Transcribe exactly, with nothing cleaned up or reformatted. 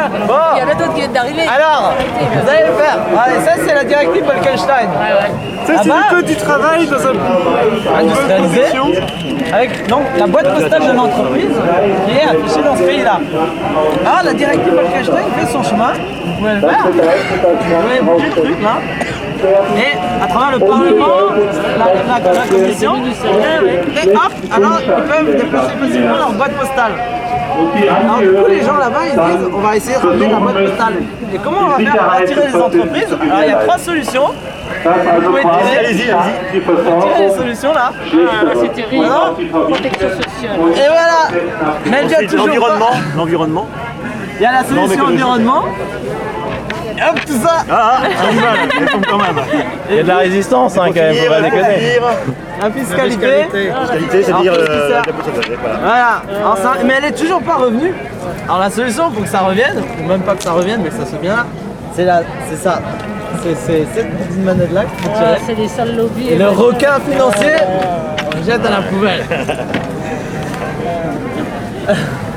Bon. Il y en a d'autres qui viennent d'arriver. Alors, vous allez le faire. Allez, ça c'est la directive Bolkestein. Ouais, ouais. Ça, c'est Ah bah. le code du travail dans un Industrialisé. Avec donc la boîte postale de l'entreprise qui est affichée dans ce pays-là. Alors la directive Bolkestein fait son chemin. Vous pouvez le faire. Vous pouvez bouger le truc là. Et à travers le Parlement, la, la, la Commission, et hop, alors ils peuvent déplacer facilement leur boîte postale. Alors du coup les gens là-bas ils disent on va essayer de ramener la boîte postale. Et comment on va faire pour attirer les entreprises? Alors il y a trois solutions. Vous pouvez tirer, allez-y, allez-y. tirer les solutions là. Ah, c'est terrible. Protection sociale. Et voilà. Mais il y a toujours L'environnement, pas- l'environnement. Il y a la solution environnement. Et hop tout ça. Ah, ah, un du mal, ça tombe quand même. Il y a de la résistance hein, quand même, faut pas déconner. La fiscalité. Fiscalité, c'est-à-dire Alors, qu'est-ce qui euh, sert la pourcentage, voilà. Voilà. Alors, ça- mais elle est toujours pas revenue. Alors la solution pour que ça revienne, ou même pas que ça revienne, mais que ça soit bien là, c'est là, c'est ça. C'est c'est cette petite manette là qu'il faut Ah, tirer. c'est des sales lobbies. Et le requin financier, on le jette à la poubelle.